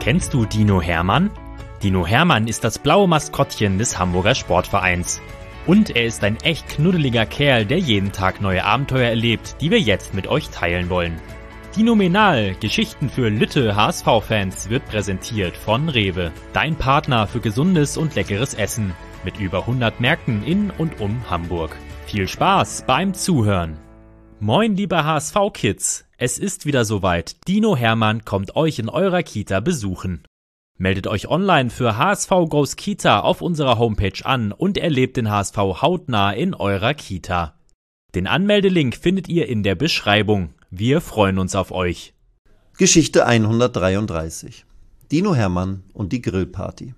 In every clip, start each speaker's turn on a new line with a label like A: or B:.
A: Kennst du Dino Hermann? Dino Hermann ist das blaue Maskottchen des Hamburger Sportvereins. Und er ist ein echt knuddeliger Kerl, der jeden Tag neue Abenteuer erlebt, die wir jetzt mit euch teilen wollen. Dinomenal, Geschichten für Lütte HSV-Fans, wird präsentiert von Rewe, dein Partner für gesundes und leckeres Essen, mit über 100 Märkten in und um Hamburg. Viel Spaß beim Zuhören! Moin liebe HSV-Kids, es ist wieder soweit, Dino Hermann kommt euch in eurer Kita besuchen. Meldet euch online für HSV Goes Kita auf unserer Homepage an und erlebt den HSV hautnah in eurer Kita. Den Anmeldelink findet ihr in der Beschreibung. Wir freuen uns auf euch.
B: Geschichte 133. Dino Hermann und die Grillparty.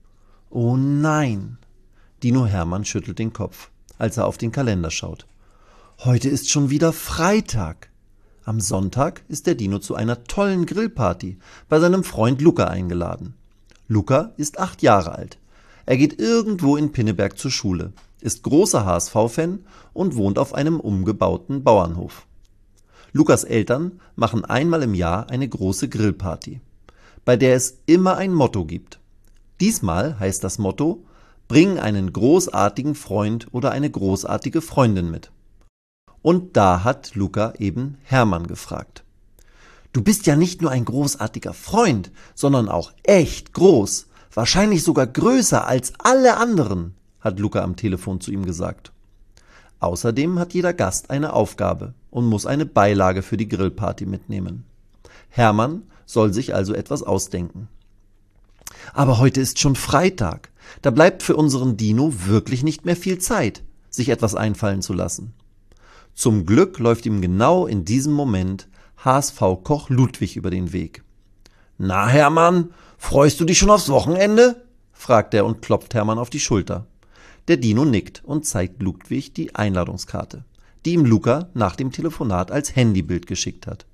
B: Oh nein! Dino Hermann schüttelt den Kopf, als er auf den Kalender schaut. Heute ist schon wieder Freitag. Am Sonntag ist der Dino zu einer tollen Grillparty bei seinem Freund Luca eingeladen. Luca ist 8 Jahre alt. Er geht irgendwo in Pinneberg zur Schule, ist großer HSV-Fan und wohnt auf einem umgebauten Bauernhof. Lukas Eltern machen einmal im Jahr eine große Grillparty, bei der es immer ein Motto gibt. Diesmal heißt das Motto: Bring einen großartigen Freund oder eine großartige Freundin mit. Und da hat Luca eben Hermann gefragt. Du bist ja nicht nur ein großartiger Freund, sondern auch echt groß, wahrscheinlich sogar größer als alle anderen, hat Luca am Telefon zu ihm gesagt. Außerdem hat jeder Gast eine Aufgabe und muss eine Beilage für die Grillparty mitnehmen. Hermann soll sich also etwas ausdenken. Aber heute ist schon Freitag, da bleibt für unseren Dino wirklich nicht mehr viel Zeit, sich etwas einfallen zu lassen. Zum Glück läuft ihm genau in diesem Moment HSV-Koch Ludwig über den Weg. »Na, Hermann, freust du dich schon aufs Wochenende?« fragt er und klopft Hermann auf die Schulter. Der Dino nickt und zeigt Ludwig die Einladungskarte, die ihm Luca nach dem Telefonat als Handybild geschickt hat.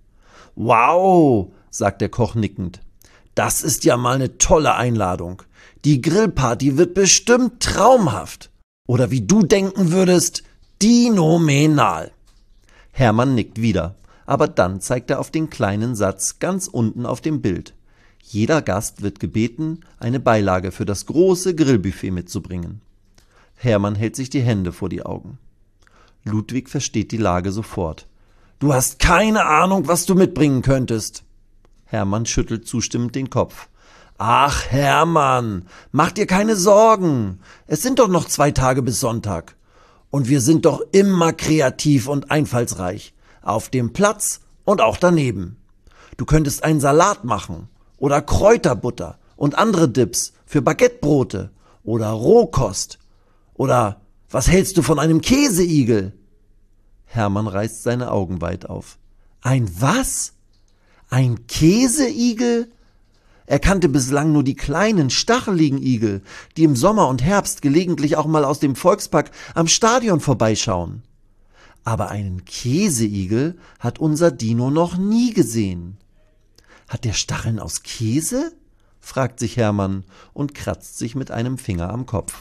B: »Wow«, sagt der Koch nickend, »das ist ja mal eine tolle Einladung. Die Grillparty wird bestimmt traumhaft. Oder wie du denken würdest, dinomenal.« Hermann nickt wieder, aber dann zeigt er auf den kleinen Satz ganz unten auf dem Bild. Jeder Gast wird gebeten, eine Beilage für das große Grillbuffet mitzubringen. Hermann hält sich die Hände vor die Augen. Ludwig versteht die Lage sofort. »Du hast keine Ahnung, was du mitbringen könntest.« Hermann schüttelt zustimmend den Kopf. »Ach, Hermann, mach dir keine Sorgen. Es sind doch noch 2 Tage bis Sonntag. Und wir sind doch immer kreativ und einfallsreich. Auf dem Platz und auch daneben. Du könntest einen Salat machen oder Kräuterbutter und andere Dips für Baguettebrote oder Rohkost. Oder was hältst du von einem Käseigel?« Hermann reißt seine Augen weit auf. »Ein was? Ein Käseigel?« Er kannte bislang nur die kleinen, stacheligen Igel, die im Sommer und Herbst gelegentlich auch mal aus dem Volkspark am Stadion vorbeischauen. Aber einen Käseigel hat unser Dino noch nie gesehen. »Hat der Stacheln aus Käse?« fragt sich Hermann und kratzt sich mit einem Finger am Kopf.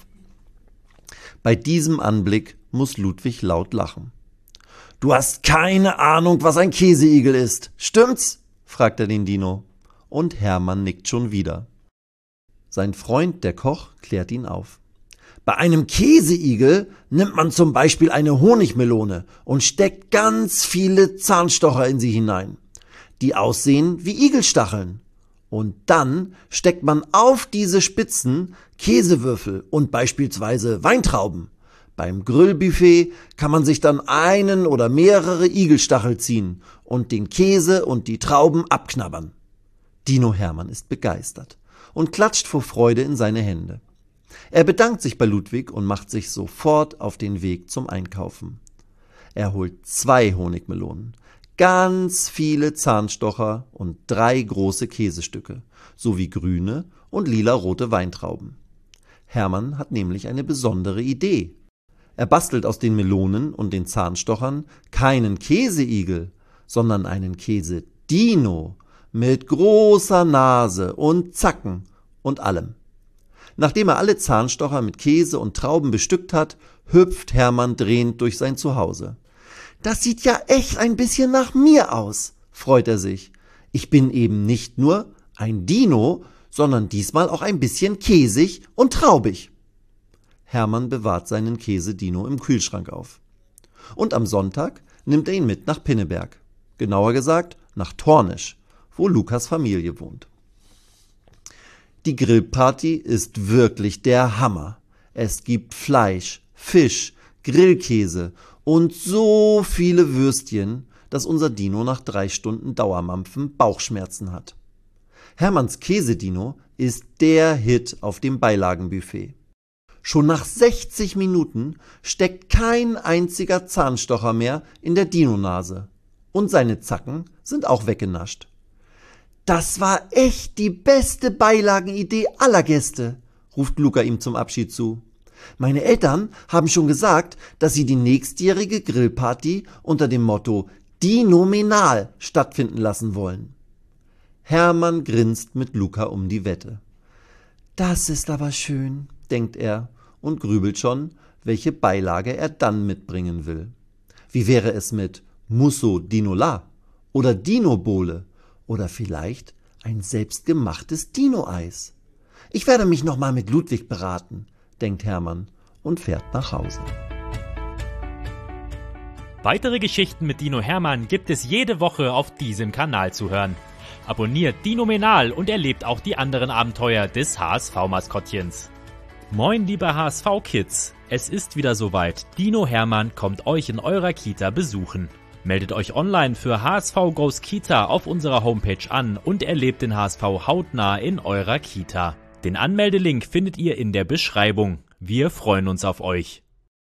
B: Bei diesem Anblick muss Ludwig laut lachen. »Du hast keine Ahnung, was ein Käseigel ist, stimmt's?« fragt er den Dino. Und Hermann nickt schon wieder. Sein Freund, der Koch, klärt ihn auf. Bei einem Käseigel nimmt man zum Beispiel eine Honigmelone und steckt ganz viele Zahnstocher in sie hinein, die aussehen wie Igelstacheln. Und dann steckt man auf diese Spitzen Käsewürfel und beispielsweise Weintrauben. Beim Grillbuffet kann man sich dann einen oder mehrere Igelstachel ziehen und den Käse und die Trauben abknabbern. Dino Hermann ist begeistert und klatscht vor Freude in seine Hände. Er bedankt sich bei Ludwig und macht sich sofort auf den Weg zum Einkaufen. Er holt 2 Honigmelonen, ganz viele Zahnstocher und 3 große Käsestücke, sowie grüne und lila-rote Weintrauben. Hermann hat nämlich eine besondere Idee. Er bastelt aus den Melonen und den Zahnstochern keinen Käseigel, sondern einen Käse-Dino mit großer Nase und Zacken und allem. Nachdem er alle Zahnstocher mit Käse und Trauben bestückt hat, hüpft Hermann drehend durch sein Zuhause. »Das sieht ja echt ein bisschen nach mir aus«, freut er sich. »Ich bin eben nicht nur Ein Dino, sondern diesmal auch ein bisschen käsig und traubig. Hermann bewahrt seinen Käsedino im Kühlschrank auf. Und am Sonntag nimmt er ihn mit nach Pinneberg. Genauer gesagt nach Tornisch, wo Lukas Familie wohnt. Die Grillparty ist wirklich der Hammer. Es gibt Fleisch, Fisch, Grillkäse und so viele Würstchen, dass unser Dino nach 3 Stunden Dauermampfen Bauchschmerzen hat. Hermanns Käsedino ist der Hit auf dem Beilagenbuffet. Schon nach 60 Minuten steckt kein einziger Zahnstocher mehr in der Dino-Nase. Und seine Zacken sind auch weggenascht. Das war echt die beste Beilagenidee aller Gäste, ruft Luca ihm zum Abschied zu. Meine Eltern haben schon gesagt, dass sie die nächstjährige Grillparty unter dem Motto Dinomenal stattfinden lassen wollen. Hermann grinst mit Luca um die Wette. Das ist aber schön, denkt er und grübelt schon, welche Beilage er dann mitbringen will. Wie wäre es mit Musso Dinola oder Dinobowle oder vielleicht ein selbstgemachtes Dino-Eis? Ich werde mich nochmal mit Ludwig beraten, denkt Hermann und fährt nach Hause.
A: Weitere Geschichten mit Dino Hermann gibt es jede Woche auf diesem Kanal zu hören. Abonniert Dinomenal und erlebt auch die anderen Abenteuer des HSV-Maskottchens. Moin liebe HSV-Kids, es ist wieder soweit. Dino Hermann kommt euch in eurer Kita besuchen. Meldet euch online für HSV Goes Kita auf unserer Homepage an und erlebt den HSV hautnah in eurer Kita. Den Anmeldelink findet ihr in der Beschreibung. Wir freuen uns auf euch.